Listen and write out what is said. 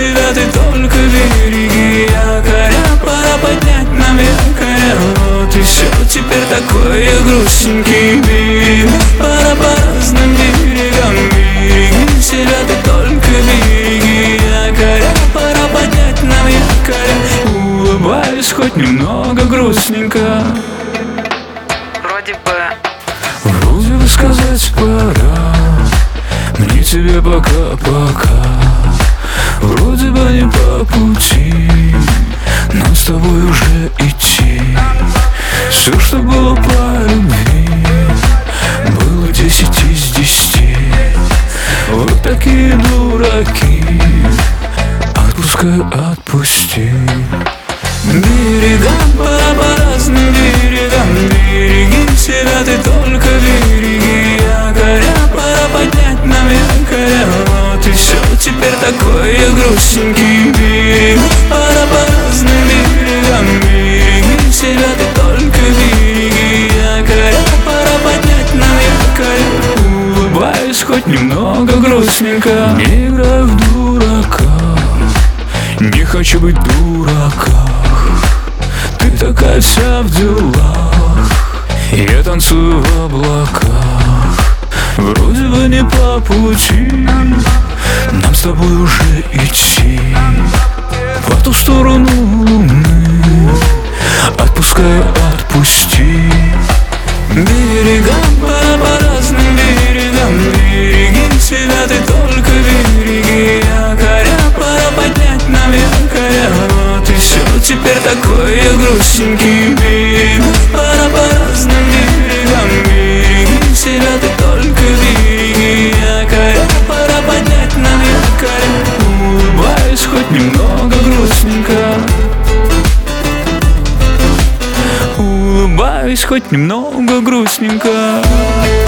себя, ты только береги якоря. Пора поднять нам якоря. Вот и все, теперь такой я грустненький. Берег, пора по разным берегам. Береги себя, ты только береги якоря. Пора поднять нам якоря. Улыбаюсь хоть немного грустненько. Вроде бы сказать пора мне тебе пока-пока. Вроде бы не по пути нам с тобой уже идти. Все, что было по любви, было 10 из 10. Вот такие дураки, отпускай, отпусти. Берегам, пора по разным берегам. Береги себя, ты только береги якоря. Пора поднять нам якоря. Вот и все, теперь такой я грустненький. Берег, пора по разным берегам. Береги себя, ты только береги якоря. Пора поднять нам якоря. Улыбаюсь хоть немного грустненько. Не играю в дурака, не хочу быть дураком. Ты такая вся в делах, я танцую в облаках. Вроде бы не по пути нам с тобой уже идти. По ту сторону луны, отпускай, отпусти. Берегам, пора по разным берегам. Береги себя, ты только береги якоря. Пора поднять нам якоря. Вот и все, теперь такой я грустненький. Берег, пора по разным берегам. Береги себя, ты только береги якоря. Пора поднять нам якоря. Улыбаюсь хоть немного грустненько. Улыбаюсь хоть немного грустненько.